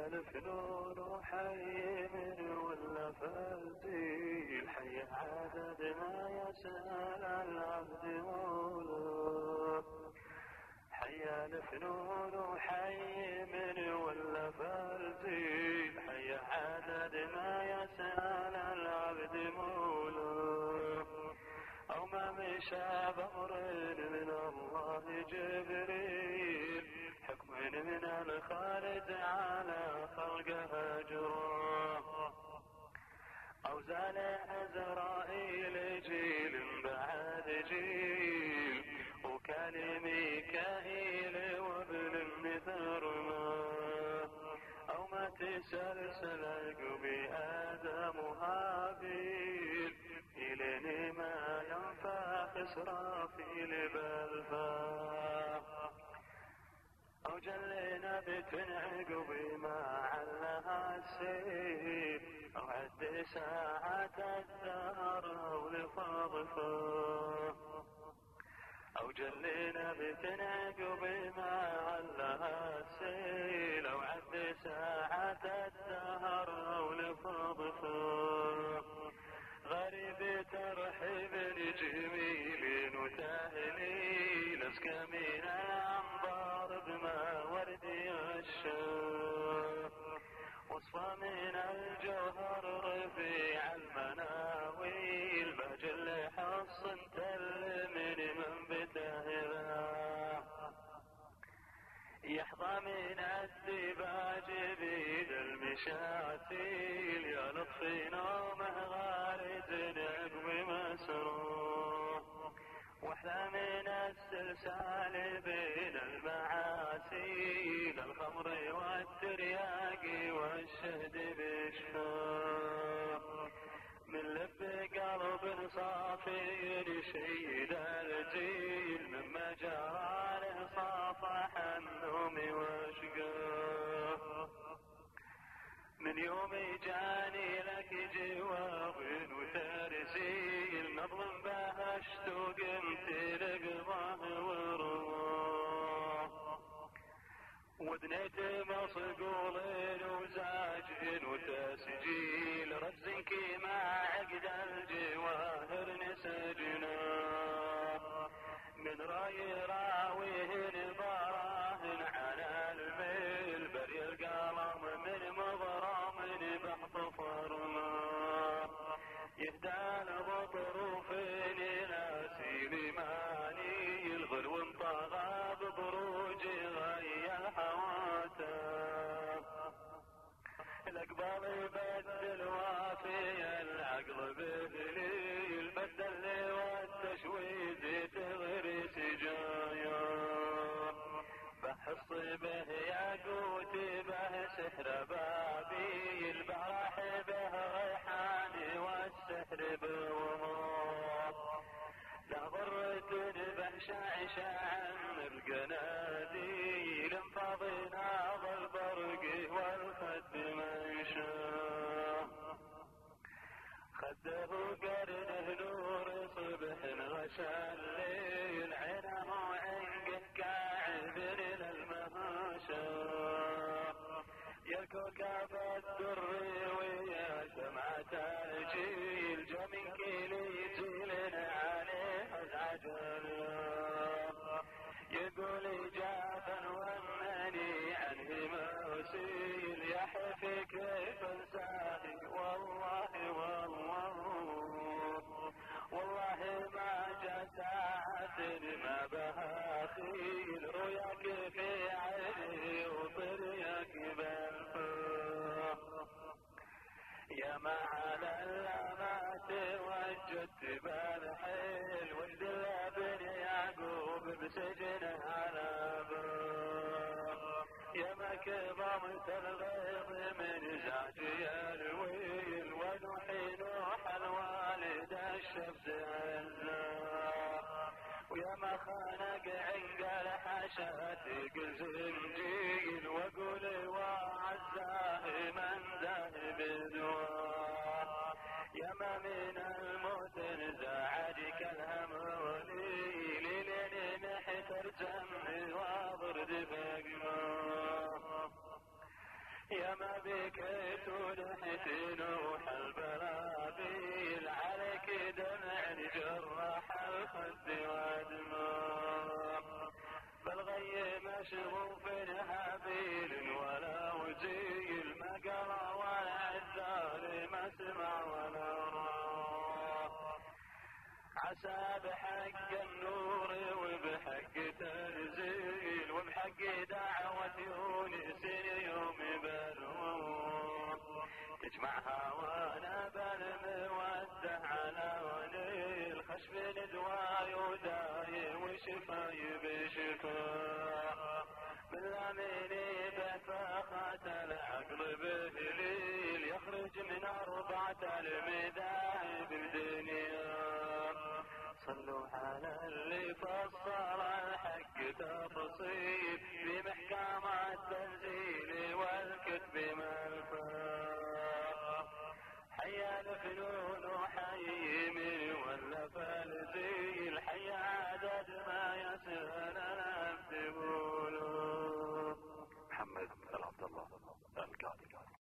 الفنون وحي من ولا فازيل، حي عدد ما يسأل العبد مولاه. حي الفنون وحي من ولا فازيل، حي عدد ما يسأل العبد مولاه. أو ما مشى بأمر من الله جبريل، حكم من الخالد على خلقه أجراه. أو زال عزرائيل جيل بعد جيل، وكان ميكائيل وابن النذر ما. أو ما تسلسل عقب آدم وهابيل، إلين ما ينفخ إسرافيل بالفاء. أو جلينا بتنعقب ما علها السيل، أو عد ساعة الدهر أو لفاضفاه. أو جلينا بتنعقب ما علها السيل، أو عد ساعة الدهر أو لفاضفاه. غريب ترحيب جميل وتهليل، أزكى من الأنظار بما وردي الشاف. وصفى من الجوهر رفيع المناويل، بجل حصن تل من بتهلا. يحظى من الدباج بيد المشاتيل، يا لطف نومه غارد نقم مسروح. واحلى من السلسال بين المعاسيل، الخمر والترياق والشهد بالشفاف. من لب قلب صافي يشيد الجيل، مما جرى له صافح النوم واشقاه. من يوم جاني لك جواب وترسيل، نظلم به اشتوق لقضاه ورواه. ودنيت مصقول وزاج وتسجيل، رجز كما عقد الجواهر نسجناه. من راي راويه براهن على الميل، بري القلم من مضرم بحط فرماه. يهدى بطروف الى سليماني، الغلو انطغى ببروج غيا حواته. الأقبال يبدل وافي العقل بذليل، بدل والتشويد تغرس جايا. بحص به ياقوت به سحر بابيل، براح به ريحان والسحر بوماه. لا ضرة به شعشع من القناديل، انفض ناظ البرق والخد منشاه. خده قرنه نور صبح غشى الليل، عينه عنقه كاعب للمهاشا. يا كوكب الدر ويا شمعة الجيل، جو من كل جيل عليه العجل. يقول جافا وانني عنه موسيل، يا حفي كيف انساني والله والله ما جاء ساعة ما بها خيل، رؤياك في عيني وطرياك بالفاه. يا ما على اللامات وجدت بالحيل، ولد الابن يعقوب بسجنه على باب. يا ما كظمت الغيظ من زعج الويل، ونوحي نوح الوالد الشمس عزاه. ويا ما خانق عنقل حشات زنجيل، وقول وعزاه من ذهب بدواه. يا ما من الموت نزعجك الهموليل، لين محتر جمي وضرد بقماه. يا لما بكيت ولحت نوح البلابيل عليك دمع جرح الخد ودموع بالغي مشغوف هابيل ولا وجيل ما قرى ولا عزال ما سمع ولا راح عسى بحق النور وبحق تنزيل وبحق دعوة يونس يوم بالروح يجمعها وانا بالمودة على ونيل خشب ندواي وداي وشفاي بشفاء بالاميني بفاخات العقل بهليل يخرج من 4 المذاهب الدنيا صلوا على اللي فصل الحق تفصيل